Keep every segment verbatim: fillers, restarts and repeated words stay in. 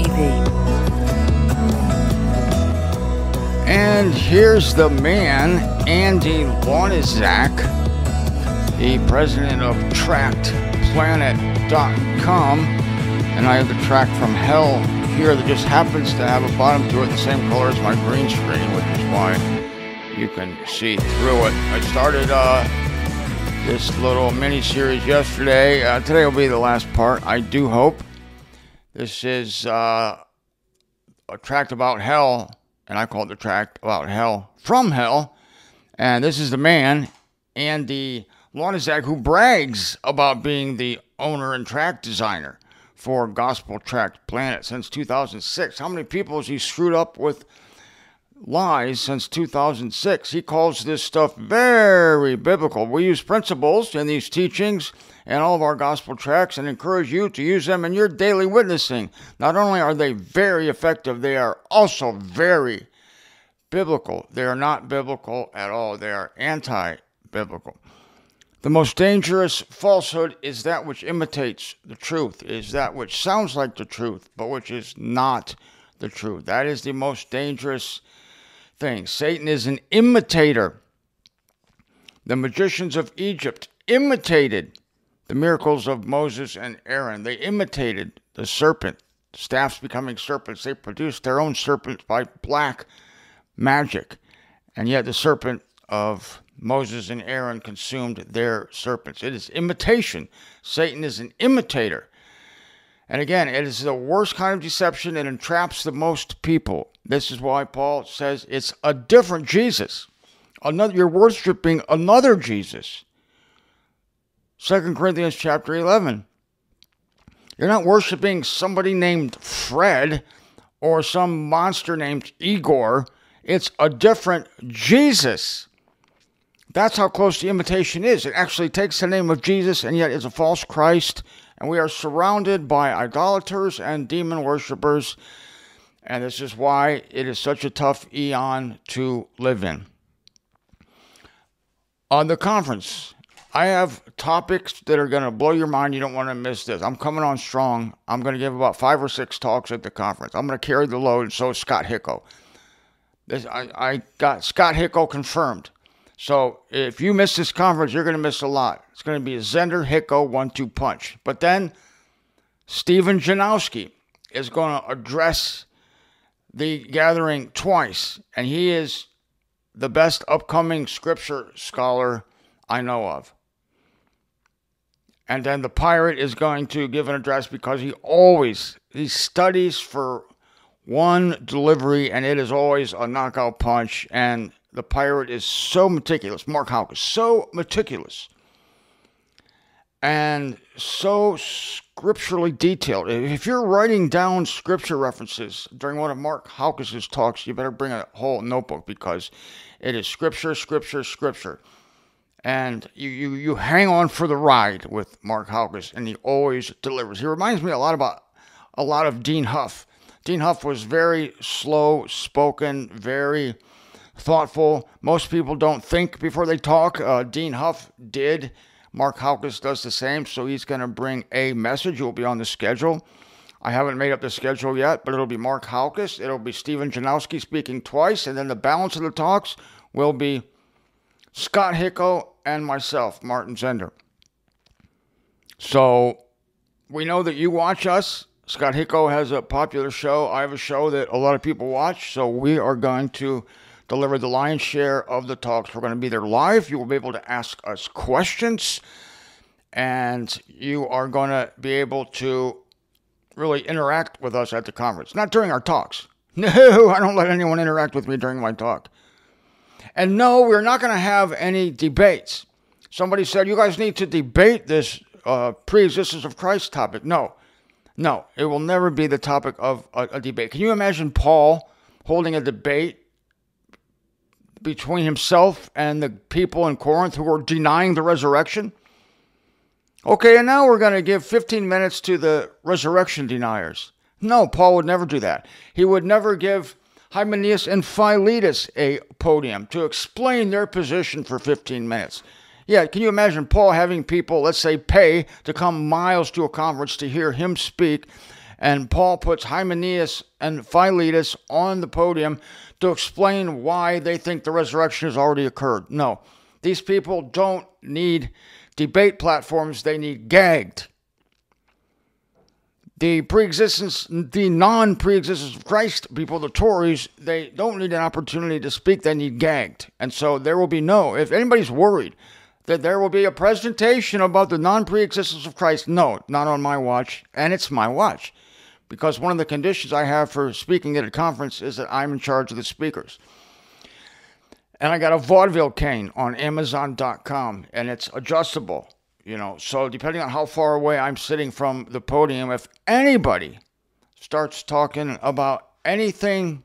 V. And here's the man, Andy Lonizak, the president of Tracked Planet dot com. And I have the track from hell here that just happens to have a bottom to it the same color as my green screen, which is why you can see through it. I started uh, this little mini-series yesterday. Uh, today will be the last part, I do hope. This is uh, a tract about hell, and I call it the tract about hell from hell. And this is the man, Andy Lonizak, who brags about being the owner and track designer for Gospel Tract Planet since two thousand six. How many people has he screwed up with lies since two thousand six? He calls this stuff very biblical. We use principles in these teachings and all of our gospel tracts and encourage you to use them in your daily witnessing. Not only are they very effective, they are also very biblical. They are not biblical at all. They are anti-biblical. The most dangerous falsehood is that which imitates the truth, is that which sounds like the truth, but which is not the truth. That is the most dangerous thing. Satan is an imitator. The magicians of Egypt imitated the miracles of Moses and Aaron. They imitated the serpent, staffs becoming serpents. They produced their own serpents by black magic. And yet the serpent of Moses and Aaron consumed their serpents. It is imitation. Satan is an imitator. And again, it is the worst kind of deception. It entraps the most people. This is why Paul says it's a different Jesus. Another, you're worshiping another Jesus. Second Corinthians chapter eleven. You're not worshiping somebody named Fred or some monster named Igor. It's a different Jesus. That's how close the imitation is. It actually takes the name of Jesus and yet is a false Christ. And we are surrounded by idolaters and demon worshipers. And this is why it is such a tough eon to live in. On the conference, I have topics that are going to blow your mind. You don't want to miss this. I'm coming on strong. I'm going to give about five or six talks at the conference. I'm going to carry the load, and so is Scott Hicko. This, I, I got Scott Hicko confirmed. So if you miss this conference, you're going to miss a lot. It's going to be a Zender Hicko one two punch. But then Stephen Janowski is going to address the gathering twice. And he is the best upcoming scripture scholar I know of. And then the pirate is going to give an address because he always, he studies for one delivery and it is always a knockout punch. And the pirate is so meticulous. Mark Houck is so meticulous and so scripturally detailed. If you're writing down scripture references during one of Mark Houck's talks, you better bring a whole notebook because it is scripture, scripture, scripture. And you, you, you hang on for the ride with Mark Houck, and he always delivers. He reminds me a lot about a lot of Dean Huff. Dean Huff was very slow spoken, very thoughtful. Most people don't think before they talk. Uh, Dean Huff did. Mark Houckes does the same, so he's going to bring a message. It will be on the schedule. I haven't made up the schedule yet, but it'll be Mark Houckes. It'll be Stephen Janowski speaking twice, and then the balance of the talks will be Scott Hicko and myself, Martin Zender. So we know that you watch us. Scott Hicko has a popular show. I have a show that a lot of people watch, so we are going to deliver the lion's share of the talks. We're going to be there live. You will be able to ask us questions, and you are going to be able to really interact with us at the conference. Not during our talks. No, I don't let anyone interact with me during my talk. And no, we're not going to have any debates. Somebody said, you guys need to debate this uh, pre-existence of Christ topic. No, no, it will never be the topic of a, a debate. Can you imagine Paul holding a debate between himself and the people in Corinth who were denying the resurrection? Okay, and now we're going to give fifteen minutes to the resurrection deniers. No, Paul would never do that. He would never give Hymenaeus and Philetus a podium to explain their position for fifteen minutes. Yeah, can you imagine Paul having people, let's say, pay to come miles to a conference to hear him speak And Paul puts Hymenaeus and Philetus on the podium to explain why they think the resurrection has already occurred. No, these people don't need debate platforms. They need gagged. The pre-existence, the non-pre-existence of Christ people, the Tories, they don't need an opportunity to speak. They need gagged. And so there will be no, if anybody's worried that there will be a presentation about the non-pre-existence of Christ, no, not on my watch. And it's my watch. Because one of the conditions I have for speaking at a conference is that I'm in charge of the speakers. And I got a vaudeville cane on Amazon dot com, and it's adjustable. You know, so depending on how far away I'm sitting from the podium, if anybody starts talking about anything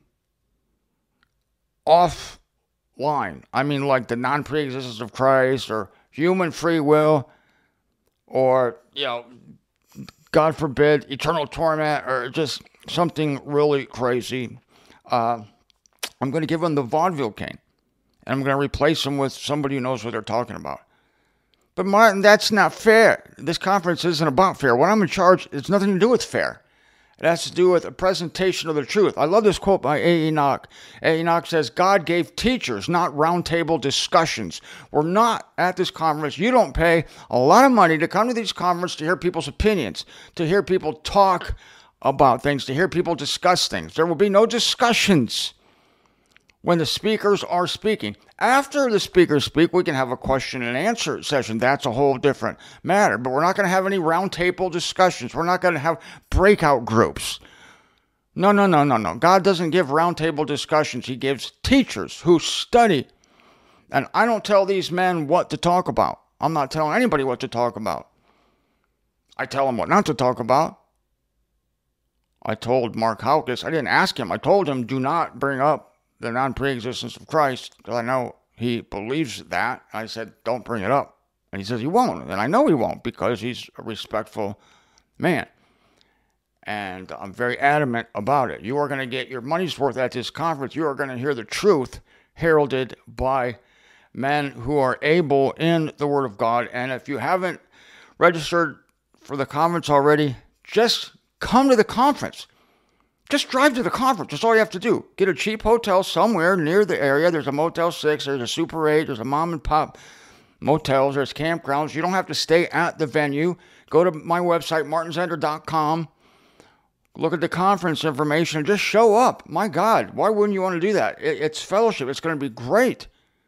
offline, I mean like the non-pre-existence of Christ or human free will or, you know, God forbid, eternal torment or just something really crazy, uh, I'm going to give them the vaudeville cane. And I'm going to replace them with somebody who knows what they're talking about. But Martin, that's not fair. This conference isn't about fair. When I'm in charge, it's nothing to do with fair. It has to do with a presentation of the truth. I love this quote by A. Enoch. A. Enoch says, God gave teachers, not roundtable discussions. We're not at this conference. You don't pay a lot of money to come to these conferences to hear people's opinions, to hear people talk about things, to hear people discuss things. There will be no discussions when the speakers are speaking. After the speakers speak, we can have a question and answer session. That's a whole different matter. But we're not going to have any roundtable discussions. We're not going to have breakout groups. No, no, no, no, no. God doesn't give roundtable discussions. He gives teachers who study. And I don't tell these men what to talk about. I'm not telling anybody what to talk about. I tell them what not to talk about. I told Mark Haukus, I didn't ask him. I told him, do not bring up the non-pre-existence of Christ, because I know he believes that. I said, don't bring it up. And he says he won't. And I know he won't, because he's a respectful man. And I'm very adamant about it. You are going to get your money's worth at this conference. You are going to hear the truth heralded by men who are able in the Word of God. And if you haven't registered for the conference already, just come to the conference. Just drive to the conference. That's all you have to do. Get a cheap hotel somewhere near the area. There's a Motel six. There's a Super eight. There's a mom and pop motels. There's campgrounds. You don't have to stay at the venue. Go to my website, martin zender dot com. Look at the conference information and just show up. My God, why wouldn't you want to do that? It's fellowship. It's going to be great.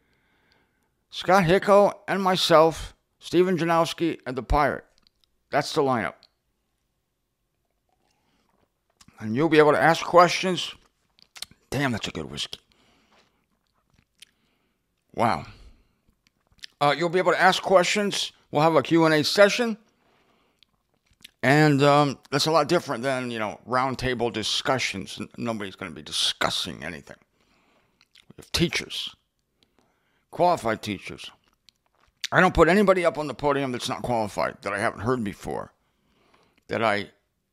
Scott Hicko and myself, Stephen Janowski, and the Pirate. That's the lineup. And you'll be able to ask questions. Damn, that's a good whiskey. Wow. Uh, you'll be able to ask questions. We'll have a Q and A session. And um, that's a lot different than, you know, roundtable discussions. Nobody's going to be discussing anything. We have teachers. Qualified teachers. I don't put anybody up on the podium that's not qualified, that I haven't heard before, that I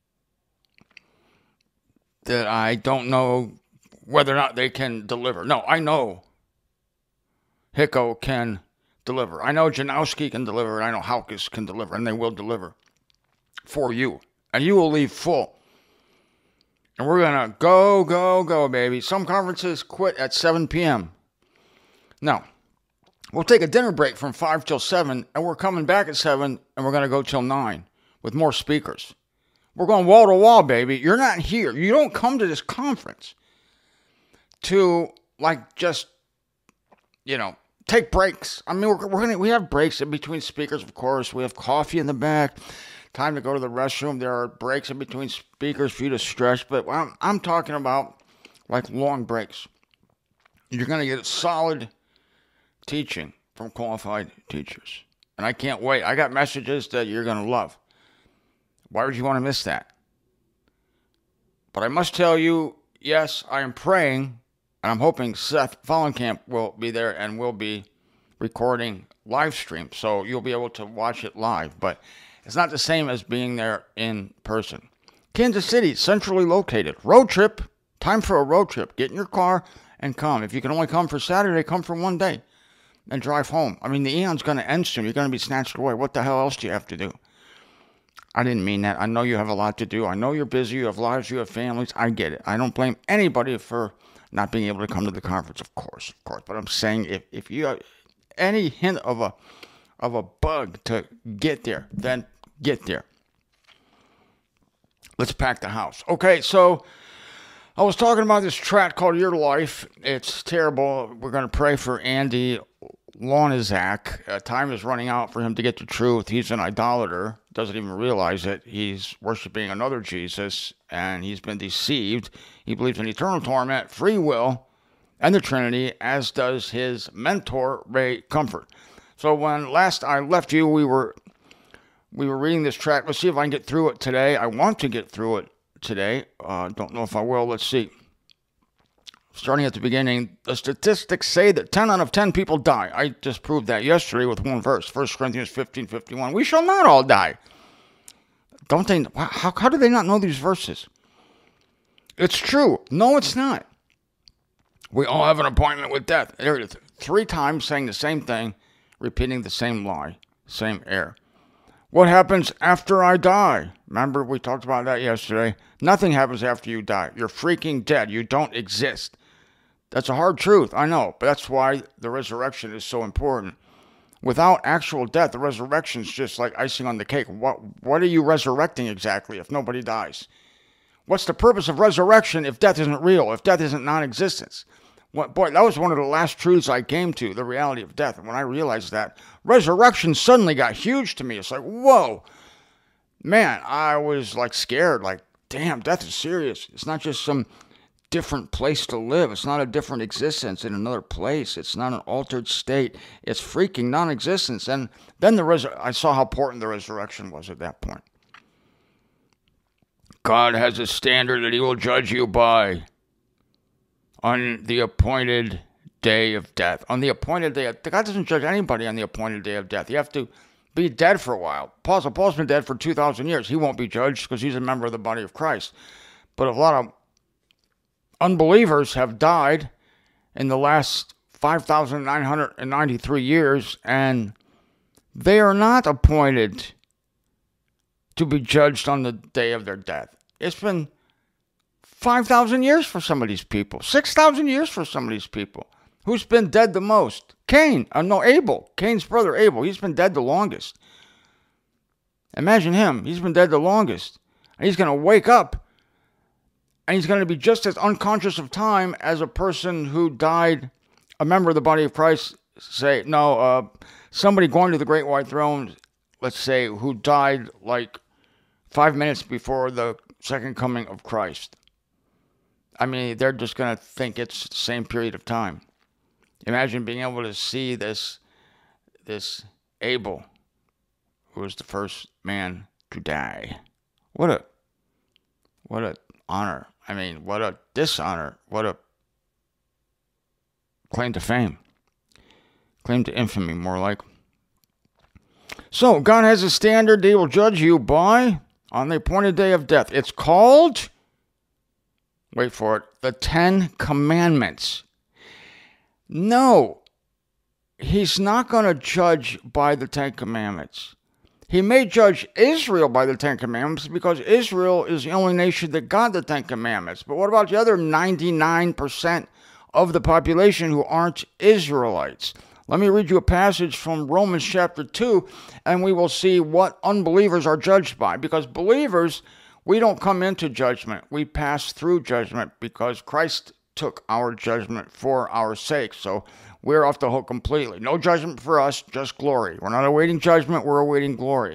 that I don't know whether or not they can deliver. No, I know Hicko can deliver. I know Janowski can deliver, and I know Haukus can deliver, and they will deliver for you. And you will leave full. And we're going to go, go, go, baby. Some conferences quit at seven p.m. No. We'll take a dinner break from five till seven, and we're coming back at seven, and we're going to go till nine with more speakers. We're going wall to wall, baby. You're not here. You don't come to this conference to, like, just, you know, take breaks. I mean, we're, we're gonna we have breaks in between speakers, of course. We have coffee in the back. Time to go to the restroom. There are breaks in between speakers for you to stretch. But I'm, I'm talking about, like, long breaks. You're going to get solid teaching from qualified teachers. And I can't wait. I got messages that you're going to love. Why would you want to miss that? But I must tell you, yes, I am praying, and I'm hoping Seth Fallenkamp will be there and will be recording live stream, so you'll be able to watch it live. But it's not the same as being there in person. Kansas City, centrally located. Road trip. Time for a road trip. Get in your car and come. If you can only come for Saturday, come for one day and drive home. I mean, the eon's going to end soon. You're going to be snatched away. What the hell else do you have to do? I didn't mean that. I know you have a lot to do. I know you're busy. You have lives. You have families. I get it. I don't blame anybody for not being able to come to the conference, of course, of course. But I'm saying if, if you have any hint of a of a bug to get there, then get there. Let's pack the house. Okay, so I was talking about this tract called Your Life. It's terrible. We're going to pray for Andy Lonizak. Uh, time is running out for him to get the truth. He's an idolater. Doesn't even realize it. He's worshiping another Jesus, and he's been deceived. He believes in eternal torment, free will, and the Trinity, as does his mentor, Ray Comfort. So when last I left you, we were we were reading this tract. Let's see if I can get through it today. I want to get through it today. Uh, don't know if I will. Let's see. Starting at the beginning, the statistics say that ten out of ten people die. I just proved that yesterday with one verse, First Corinthians fifteen fifty-one. We shall not all die. Don't they? How, how do they not know these verses? It's true. No, it's not. We all have an appointment with death. There it is. Three times saying the same thing, repeating the same lie, same error. What happens after I die? Remember, we talked about that yesterday. Nothing happens after you die. You're freaking dead. You don't exist. That's a hard truth, I know, but that's why the resurrection is so important. Without actual death, the resurrection is just like icing on the cake. What, what are you resurrecting exactly if nobody dies? What's the purpose of resurrection if death isn't real, if death isn't non-existence? What, boy, that was one of the last truths I came to, the reality of death. And when I realized that, resurrection suddenly got huge to me. It's like, whoa. Man, I was like scared, like, damn, death is serious. It's not just some different place to live. It's not a different existence in another place. It's not an altered state. It's freaking non-existence. And then the res- I saw how important the resurrection was at that point. God has a standard that he will judge you by on the appointed day of death. On the appointed day of, God doesn't judge anybody on the appointed day of death. You have to be dead for a while. Apostle Paul's been dead for two thousand years. He won't be judged because he's a member of the body of Christ. But a lot of unbelievers have died in the last five thousand nine hundred ninety-three years, and they are not appointed to be judged on the day of their death. It's been five thousand years for some of these people, six thousand years for some of these people. Who's been dead the most? Cain. Uh, no, Abel. Cain's brother Abel. He's been dead the longest. Imagine him. He's been dead the longest. And he's going to wake up, and he's going to be just as unconscious of time as a person who died, a member of the body of Christ, say, no, uh, somebody going to the great white throne, let's say, who died like five minutes before the second coming of Christ. I mean, they're just going to think it's the same period of time. Imagine being able to see this, this Abel, who was the first man to die. What a, what a honor. I mean, what a dishonor. What a claim to fame. Claim to infamy, more like. So, God has a standard he will judge you by on the appointed day of death. It's called, wait for it, the Ten Commandments. No, he's not going to judge by the Ten Commandments. He may judge Israel by the Ten Commandments because Israel is the only nation that got the Ten Commandments. But what about the other ninety-nine percent of the population who aren't Israelites? Let me read you a passage from Romans chapter two, and we will see what unbelievers are judged by. Because believers, we don't come into judgment. We pass through judgment because Christ took our judgment for our sake. So we're off the hook completely. No judgment for us, just glory. We're not awaiting judgment, we're awaiting glory.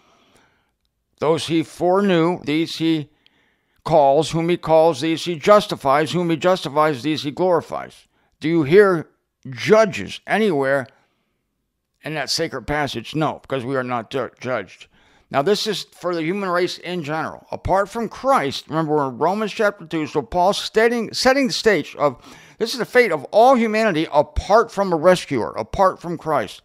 Those he foreknew, these he calls. Whom he calls, these he justifies. Whom he justifies, these he glorifies. Do you hear judges anywhere in that sacred passage? No, because we are not ju- judged. Now, this is for the human race in general. Apart from Christ, remember we're in Romans chapter two, so Paul's stating, setting the stage of this is the fate of all humanity apart from a rescuer, apart from Christ.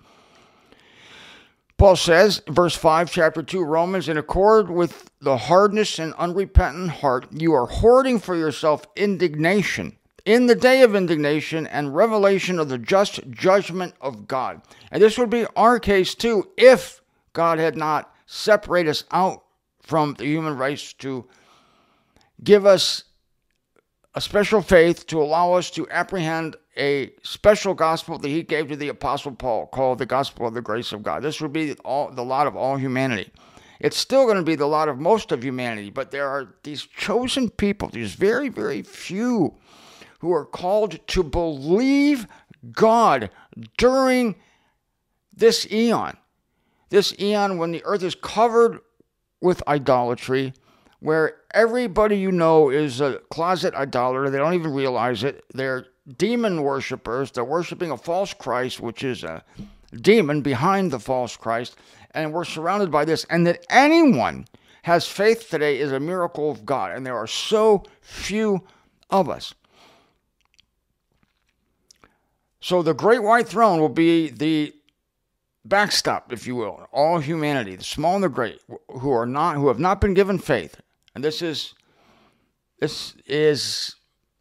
Paul says, verse five, chapter two, Romans, in accord with the hardness and unrepentant heart, you are hoarding for yourself indignation in the day of indignation and revelation of the just judgment of God. And this would be our case too if God had not separate us out from the human race to give us a special faith to allow us to apprehend a special gospel that he gave to the Apostle Paul, called the gospel of the grace of God. This would be all, the lot of all humanity. It's still going to be the lot of most of humanity, but there are these chosen people, these very, very few, who are called to believe God during this eon. This eon when the earth is covered with idolatry, where everybody you know is a closet idolater. They don't even realize it. They're demon worshipers. They're worshiping a false Christ, which is a demon behind the false Christ. And we're surrounded by this. And that anyone has faith today is a miracle of God. And there are so few of us. So the great white throne will be the backstop, if you will, all humanity, the small and the great, who are not, who have not been given faith. And this is, this is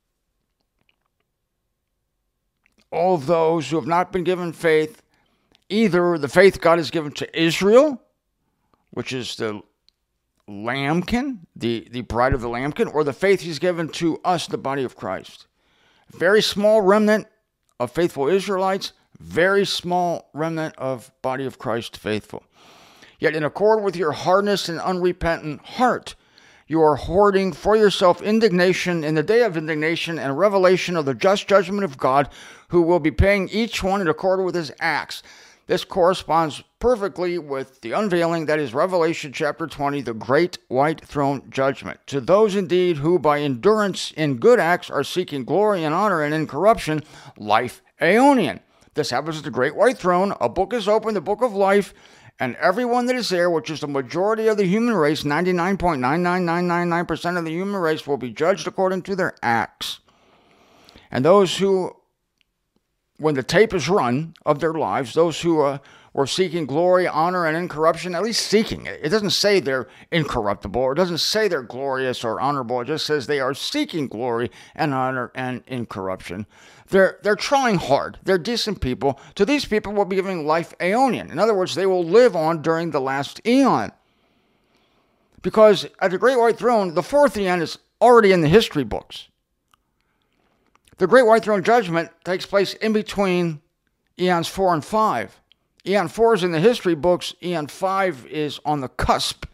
all those who have not been given faith. Either the faith God has given to Israel, which is the lambkin, the, the bride of the lambkin, or the faith he's given to us, the body of Christ. Very small remnant of faithful Israelites, very small remnant of body of Christ faithful. Yet in accord with your hardness and unrepentant heart, you are hoarding for yourself indignation in the day of indignation and revelation of the just judgment of God, who will be paying each one in accord with his acts. This corresponds perfectly with the unveiling, that is Revelation chapter twenty, the great white throne judgment. To those indeed who by endurance in good acts are seeking glory and honor and incorruption, life aeonian. This happens at the great white throne. A book is opened, the book of life, and everyone that is there, which is the majority of the human race, ninety-nine point nine nine nine nine nine percent of the human race, will be judged according to their acts. And those who, when the tape is run of their lives, those who uh, were seeking glory, honor, and incorruption, at least seeking it. It doesn't say they're incorruptible, or it doesn't say they're glorious or honorable. It just says they are seeking glory and honor and incorruption. They're, they're trying hard. They're decent people. To these people, we'll be giving life aeonian. In other words, they will live on during the last eon. Because at the great white throne, the fourth eon is already in the history books. The great white throne judgment takes place in between eons four and five. Eon four is in the history books. Eon five is on the cusp.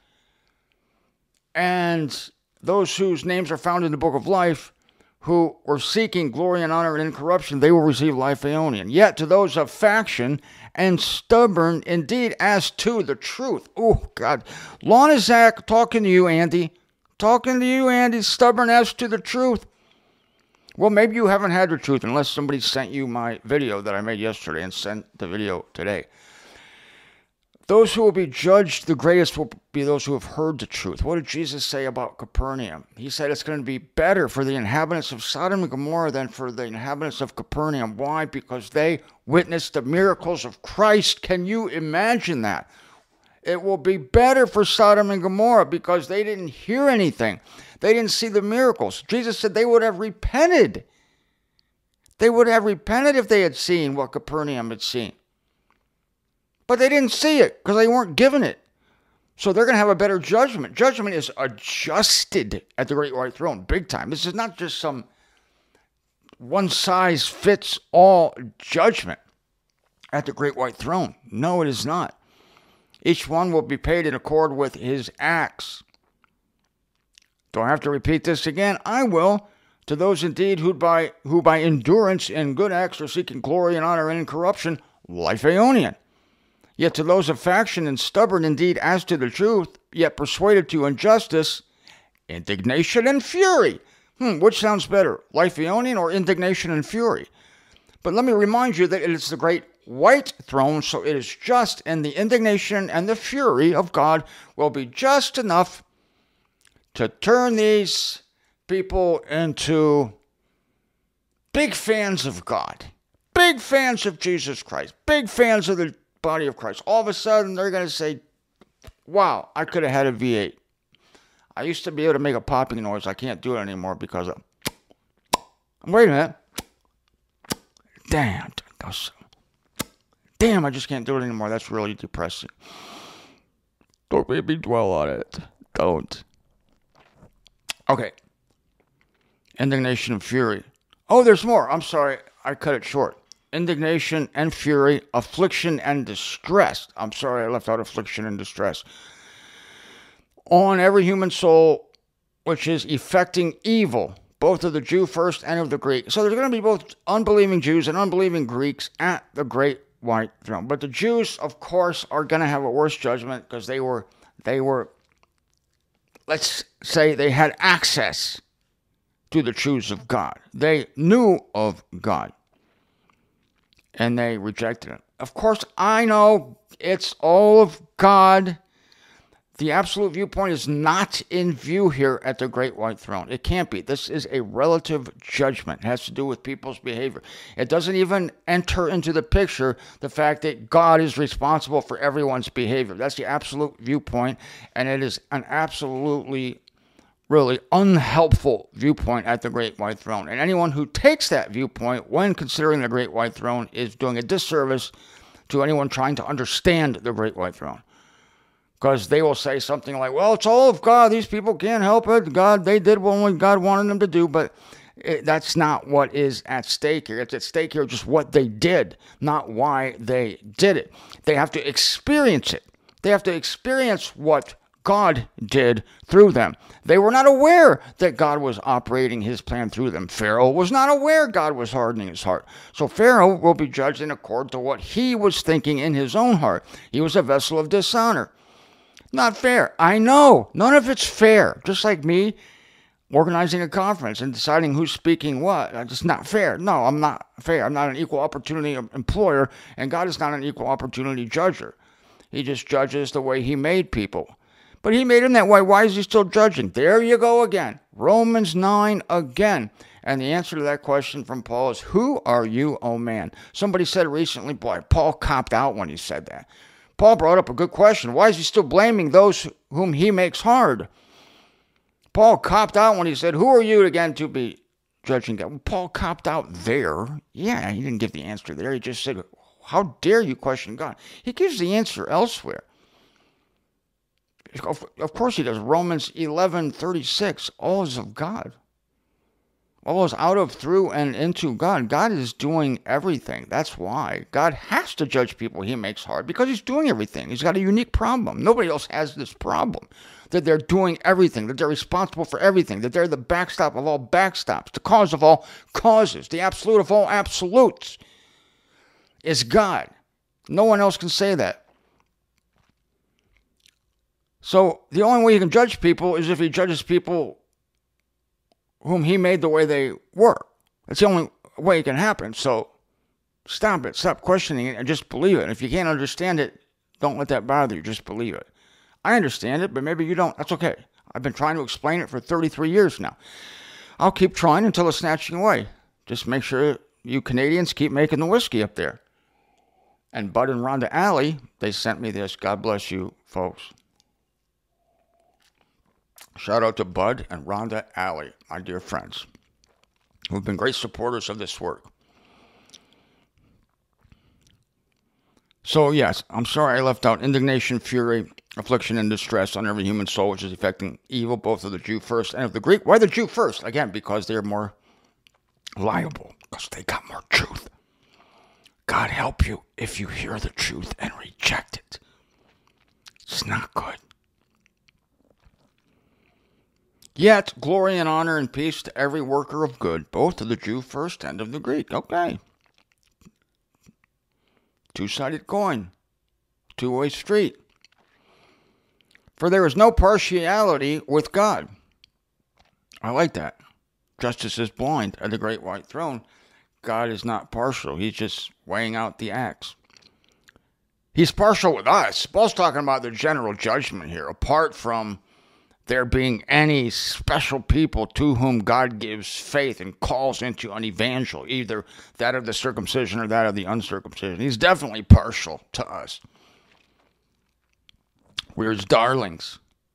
And those whose names are found in the book of life, who were seeking glory and honor and incorruption, they will receive life aeonian. Yet to those of faction and stubborn indeed as to the truth. Oh, God. Lorna Zach talking to you, Andy. Talking to you, Andy. Stubborn as to the truth. Well, maybe you haven't had the truth unless somebody sent you my video that I made yesterday and sent the video today. Those who will be judged the greatest will be those who have heard the truth. What did Jesus say about Capernaum? He said it's going to be better for the inhabitants of Sodom and Gomorrah than for the inhabitants of Capernaum. Why? Because they witnessed the miracles of Christ. Can you imagine that? It will be better for Sodom and Gomorrah because they didn't hear anything. They didn't see the miracles. Jesus said they would have repented. They would have repented if they had seen what Capernaum had seen. But they didn't see it because they weren't given it. So they're going to have a better judgment. Judgment is adjusted at the great white throne, big time. This is not just some one-size-fits-all judgment at the great white throne. No, it is not. Each one will be paid in accord with his acts. Do I have to repeat this again? I will. To those indeed who by, who by endurance in good acts are seeking glory and honor and incorruption, life aeonian. Yet to those of faction and stubborn indeed as to the truth, yet persuaded to injustice, indignation and fury. Hmm, which sounds better, life aeonian or indignation and fury? But let me remind you that it is the great white throne, so it is just, and the indignation and the fury of God will be just enough to turn these people into big fans of God, big fans of Jesus Christ, big fans of the body of Christ. All of a sudden, they're going to say, wow, I could have had a V eight. I used to be able to make a popping noise. I can't do it anymore because of... Wait a minute. Damn. Damn, I just can't do it anymore. That's really depressing. Don't make me dwell on it. Don't. Okay. Indignation and fury. Oh, there's more. I'm sorry. I cut it short. Indignation and fury, affliction and distress. I'm sorry I left out affliction and distress. On every human soul, which is effecting evil, both of the Jew first and of the Greek. So there's going to be both unbelieving Jews and unbelieving Greeks at the great white throne. But the Jews, of course, are going to have a worse judgment because they were, they were, let's say they had access to the truths of God. They knew of God. And they rejected it. Of course, I know it's all of God. The absolute viewpoint is not in view here at the great white throne. It can't be. This is a relative judgment. It has to do with people's behavior. It doesn't even enter into the picture the fact that God is responsible for everyone's behavior. That's the absolute viewpoint, and it is an absolutely, really unhelpful viewpoint at the great white throne. And anyone who takes that viewpoint when considering the great white throne is doing a disservice to anyone trying to understand the great white throne. Because they will say something like, well, it's all of God. These people can't help it. God, they did what God wanted them to do. But it, that's not what is at stake here. It's at stake here just what they did, not why they did it. They have to experience it. They have to experience what God did through them. They were not aware that God was operating his plan through them. Pharaoh was not aware God was hardening his heart. So Pharaoh will be judged in accord to what he was thinking in his own heart. He was a vessel of dishonor. Not fair. I know. None of it's fair. Just like me organizing a conference and deciding who's speaking what. It's not fair. No, I'm not fair. I'm not an equal opportunity employer, and God is not an equal opportunity judger. He just judges the way he made people. But he made him that way. Why is he still judging? There you go again. Romans nine again. And the answer to that question from Paul is, who are you, oh man? Somebody said recently, boy, Paul copped out when he said that. Paul brought up a good question. Why is he still blaming those whom he makes hard? Paul copped out when he said, who are you again to be judging God? Well, Paul copped out there. Yeah, he didn't give the answer there. He just said, how dare you question God? He gives the answer elsewhere. Of course he does. Romans eleven thirty-six, all is of God. All is out of, through, and into God. God is doing everything. That's why. God has to judge people he makes hard because he's doing everything. He's got a unique problem. Nobody else has this problem. That they're doing everything. That they're responsible for everything. That they're the backstop of all backstops. The cause of all causes. The absolute of all absolutes is God. No one else can say that. So the only way he can judge people is if he judges people whom he made the way they were. That's the only way it can happen. So stop it. Stop questioning it and just believe it. If you can't understand it, don't let that bother you. Just believe it. I understand it, but maybe you don't. That's okay. I've been trying to explain it for thirty-three years now. I'll keep trying until it's snatching away. Just make sure you Canadians keep making the whiskey up there. And Bud and Rhonda Alley, they sent me this. God bless you, folks. Shout out to Bud and Rhonda Alley, my dear friends, who have been great supporters of this work. So, yes, I'm sorry I left out indignation, fury, affliction, and distress on every human soul, which is effecting evil, both of the Jew first and of the Greek. Why the Jew first? Again, because they're more liable, because they got more truth. God help you if you hear the truth and reject it. It's not good. Yet, glory and honor and peace to every worker of good, both of the Jew first and of the Greek. Okay. Two-sided coin. Two-way street. For there is no partiality with God. I like that. Justice is blind at the great white throne. God is not partial. He's just weighing out the acts. He's partial with us. Paul's talking about the general judgment here, apart from there being any special people to whom God gives faith and calls into an evangel, either that of the circumcision or that of the uncircumcision. He's definitely partial to us. We're his darlings.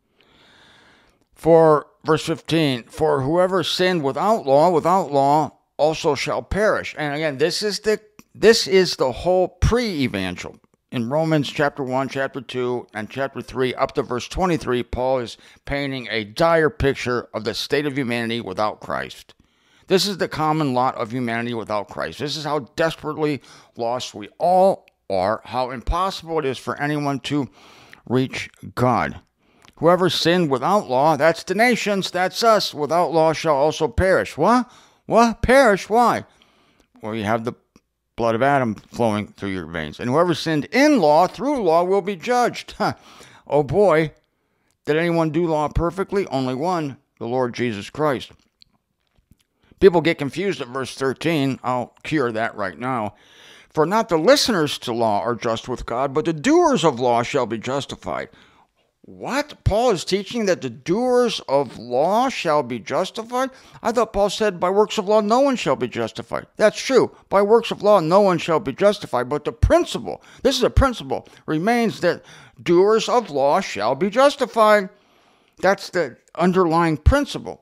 For, verse fifteen, for whoever sinned without law, without law also shall perish. And again, this is the this is the whole pre-evangel in Romans chapter one, chapter two, and chapter three, up to verse twenty-three, Paul is painting a dire picture of the state of humanity without Christ. This is the common lot of humanity without Christ. This is how desperately lost we all are, how impossible it is for anyone to reach God. Whoever sinned without law, that's the nations, that's us, without law shall also perish. What? What? Perish? Why? Well, you have the blood of Adam flowing through your veins. And whoever sinned in law, through law, will be judged. Huh. Oh boy, did anyone do law perfectly? Only one, the Lord Jesus Christ. People get confused at verse thirteen. I'll cure that right now. For not the listeners to law are just with God, but the doers of law shall be justified. What? Paul is teaching that the doers of law shall be justified? I thought Paul said, by works of law, no one shall be justified. That's true. By works of law, no one shall be justified. But the principle, this is a principle, remains that doers of law shall be justified. That's the underlying principle.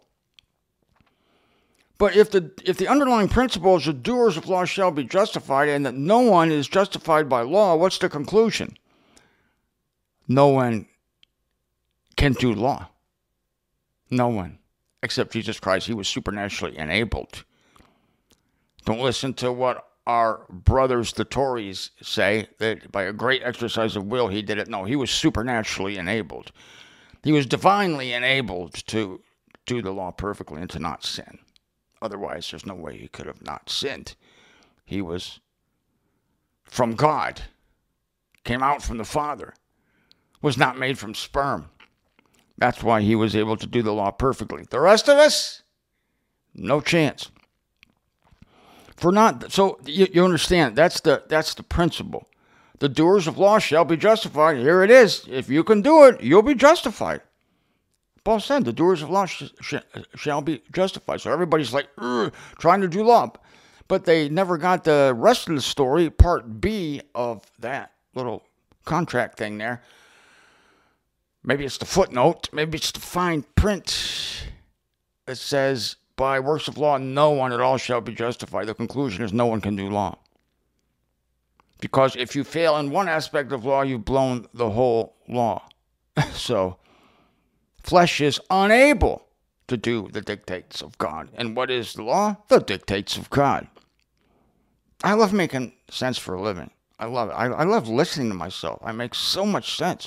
But if the if the underlying principle is the doers of law shall be justified and that no one is justified by law, what's the conclusion? No one can do law. No one. Except Jesus Christ. He was supernaturally enabled. Don't listen to what our brothers, the Tories, say, that by a great exercise of will he did it. No, he was supernaturally enabled. He was divinely enabled to do the law perfectly and to not sin. Otherwise, there's no way he could have not sinned. He was from God, came out from the Father, was not made from sperm. That's why he was able to do the law perfectly. The rest of us, no chance. For not, so you, you understand, that's the that's the principle. The doers of law shall be justified. Here it is. If you can do it, you'll be justified. Paul said the doers of law sh- sh- shall be justified. So everybody's like, trying to do law. But they never got the rest of the story, part B of that little contract thing there. Maybe it's the footnote. Maybe it's the fine print that says, by works of law, no one at all shall be justified. The conclusion is no one can do law. Because if you fail in one aspect of law, you've blown the whole law. So flesh is unable to do the dictates of God. And what is the law? The dictates of God. I love making sense for a living. I love it. I, I love listening to myself. I make so much sense.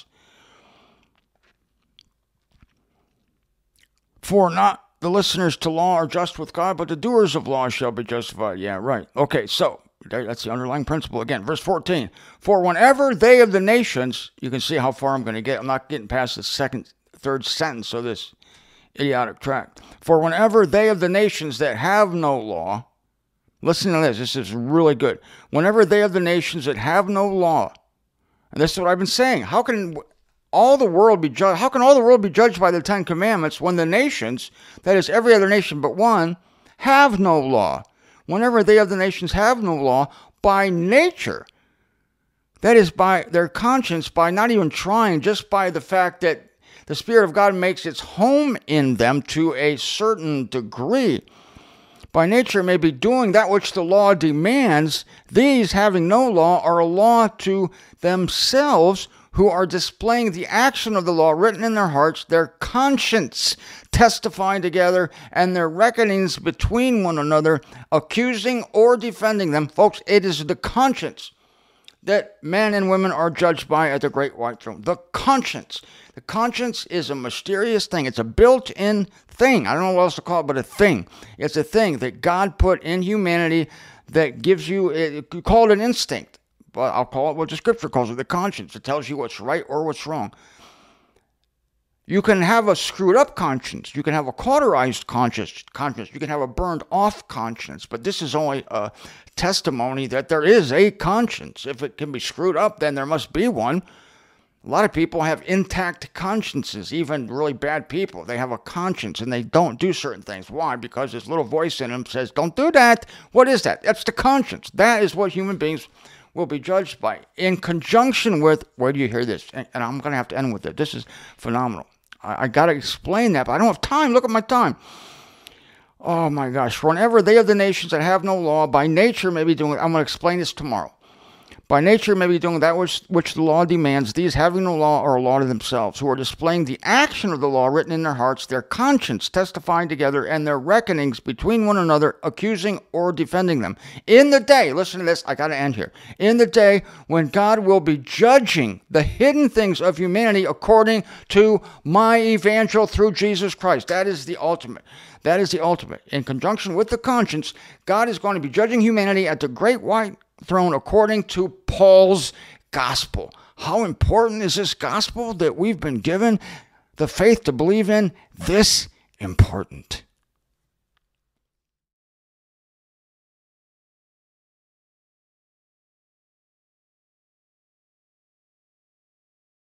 For not the listeners to law are just with God, but the doers of law shall be justified. Yeah, right. Okay, so that's the underlying principle. Again, verse fourteen. For whenever they of the nations, you can see how far I'm going to get. I'm not getting past the second, third sentence of this idiotic tract. For whenever they of the nations that have no law, listen to this. This is really good. Whenever they of the nations that have no law, and this is what I've been saying. How can all the world be judged? How can all the world be judged by the Ten Commandments when the nations, that is every other nation but one, have no law? Whenever they of the nations have no law, by nature, that is by their conscience, by not even trying, just by the fact that the Spirit of God makes its home in them to a certain degree, by nature may be doing that which the law demands, these, having no law, are a law to themselves, who are displaying the action of the law written in their hearts, their conscience testifying together, and their reckonings between one another, accusing or defending them. Folks, it is the conscience that men and women are judged by at the great white throne. The conscience. The conscience is a mysterious thing. It's a built-in thing. I don't know what else to call it, but a thing. It's a thing that God put in humanity that gives you, it, you call it an instinct. But I'll call it what the Scripture calls it, the conscience. It tells you what's right or what's wrong. You can have a screwed up conscience. You can have a cauterized conscience. conscience. You can have a burned off conscience. But this is only a testimony that there is a conscience. If it can be screwed up, then there must be one. A lot of people have intact consciences, even really bad people. They have a conscience and they don't do certain things. Why? Because this little voice in them says, don't do that. What is that? That's the conscience. That is what human beings will be judged by, in conjunction with, where do you hear this? And, and I'm going to have to end with it. This is phenomenal. I, I got to explain that, but I don't have time. Look at my time. Oh my gosh. Whenever they of the nations that have no law, by nature may be doing it, I'm going to explain this tomorrow. by nature may be doing that which, which the law demands. These, having no law, are a law to themselves, who are displaying the action of the law written in their hearts, their conscience testifying together, and their reckonings between one another, accusing or defending them. In the day, listen to this, I got to end here. In the day when God will be judging the hidden things of humanity according to my evangel through Jesus Christ. That is the ultimate. That is the ultimate. In conjunction with the conscience, God is going to be judging humanity at the great white throne according to Paul's gospel. How important is this gospel that we've been given the faith to believe in? This important.